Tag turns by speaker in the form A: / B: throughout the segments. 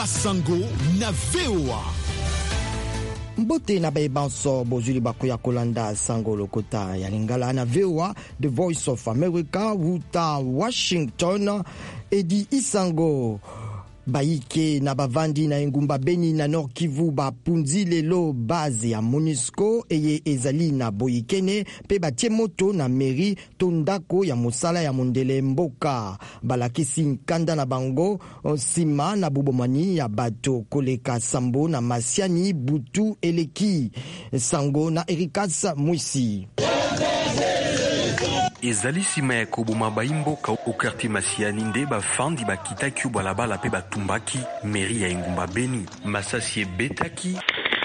A: Basango na VOA.
B: Mbote na baibanso bozuli bakoya kolanda sango lokota ya lingala na VOA, The Voice of America, wuta Washington, Edi Isango. Baike na bavandi na engumba Beni na Nord Kivu bapunzi lelo base ya MONUSCO eye ezali na boyikene pe batie moto na mairie tondako ya mosala ya mondele mboka balakisi nkanda na bango nsima na bubomani ya bato koleka sambo na masiani butu eleki sango na Erikas Mwisi.
C: Ezali sima ya koboma baimboka au quartier Masiani nde bafandi bakitaki balabala pe batumbaki mairie ya engumba Beni masasi ebetaki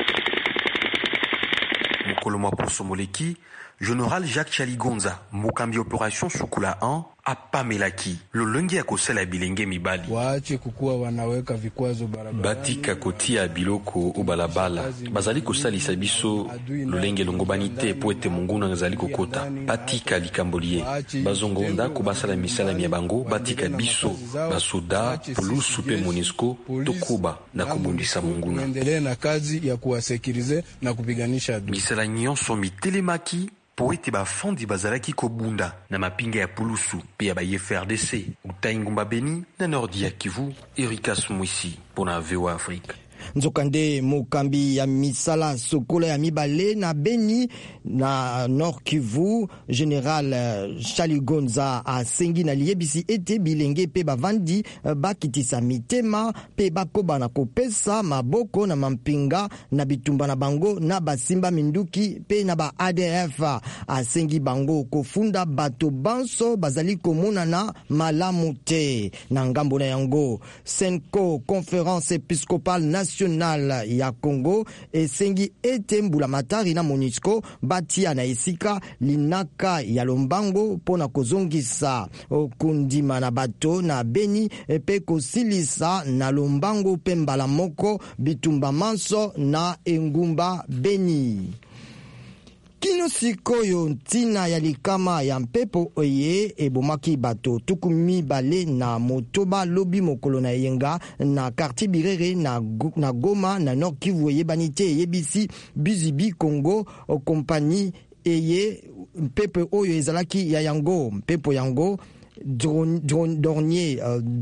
C: mokolo mwa poso moleki Général Jacques Chaligonza mokambi opération Sukula 1 apamelaki lolongi ya kosala bilenge mibali
D: waache kukuwa wanaweka vikwazo barabara
C: batika kotia biloko o balabala bazali kosalisa biso lolenge longobani te po ete monguna ngazali kokota batika likambolie bazongo ndako basala misala ya bango batika biso basoda polusu pe MONUSCO tokuba na kubundisa monguna
D: endelee na kazi ya kuwasekirize na kupiganisha adui
C: misala nyonso mitelemaki po ete bafandi bazalaki kobunda na mapinga ya pulusu pe ya ba FRDC utai ngumba Beni na Nordi ya Kivu. Erikas Mwisi pona VOA Afrique.
B: Nzokande mokambi ya misala sokola ya mibale na Beni na Nord Kivu, General Chaligonza asengi na liebisi ete bilenge pe bavandi bakitisa mitema pe bakoba na kopesa maboko na mampinga na bitumba na bango na basimba minduki pe na ba ADF asengi bango kofunda bato banso bazali komona na malamu te na ngambo na yango. Senko Conférence Episcopale National ya Congo esengi ete mbula matari na MONUSCO batia na esika linaka ya lombango pona kozongisa okundima na bato na Beni pe kosilisa na lombango pe mbala moko bitumba manso na engumba Beni. Kino sikoyo ntina ya likama ya mpepo oye ebomaki bato tukumi bale na motoba lobi mokolo na yenga na quartier Birere na Goma na Nord Kivu yebanite yebisi Bizibi Congo kompani eye mpepo oyo ezalaki ya yango mpepo yango Dornier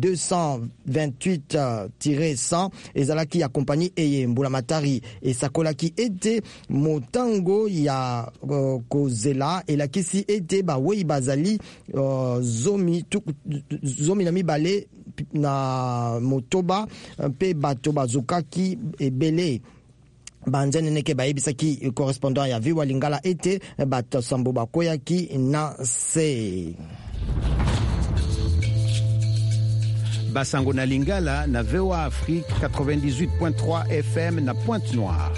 B: 228-100 ezalaki ya kompani eye mbula matari esakolaki ete motango ya kozela elakisi ete bawei bazali zomi na mibale na motoba pe bato bazokaki ebele banzene neke bayebisaki correspondant ya VOA Lingala ete bato sambo bakoyaki na se.
E: Basango na Lingala na VOA Afrique 98.3 FM na Pointe-Noire.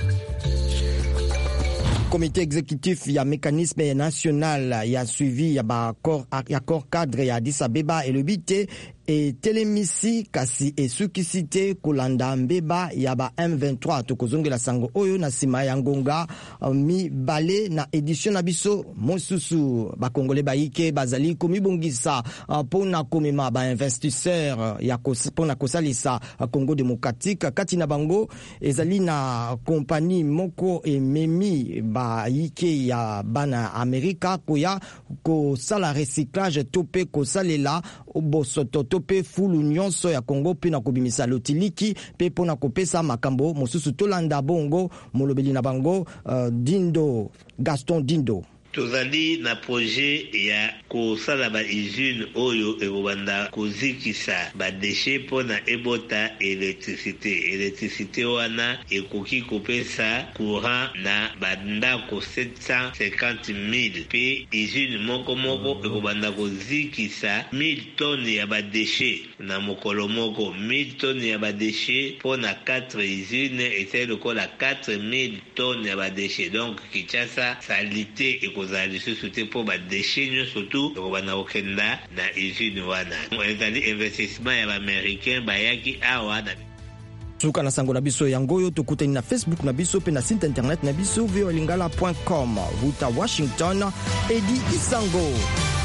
B: Comité exécutif ya mécanisme national ya suivi ya accord cadre ya Addis Abeba et le bité et telemisi kasi esukisite kolanda mbeba ya ba M23 tokozongela sango oyo na sima ya ngonga mi bale na édition na biso mosusu ba congolais baike bazali komibongisa pona komema ba investisseur ya pona kosalisa Congo démocratique kati na bango ezali na compagnie moko ememi baike ya bana Amerika koya ko sala recyclage tope ko salela obosoto tope fulu nyonso ya Congo pe na kobimisa lotiliki pe pona kopesa makambo mosusu tolanda bongo molobeli na bango Gaston Dindo.
F: Tozali na projet ya kosala ba usine oyo ekobanda kozikisa ba déchets pona ebota électricité wana ekoki kopesa courant na bandako 750,000 pe usine moko ekobanda kozikisa 1000 tonnes ya ba déchets na mokolo moko 1000 tonnes ya ba déchets pona 4 usines et lokola 4000 tonnes ya ba déchets. Donc Kinshasa salité kozali sous po ba déchets surtout bana okenda na usine wana ezali investissement ya américain bayaki awa na
B: suka na sango na biso yango yo tokutani na Facebook na biso pe na site internet na biso voalingala.com. Vuta Washington, Edi Isango.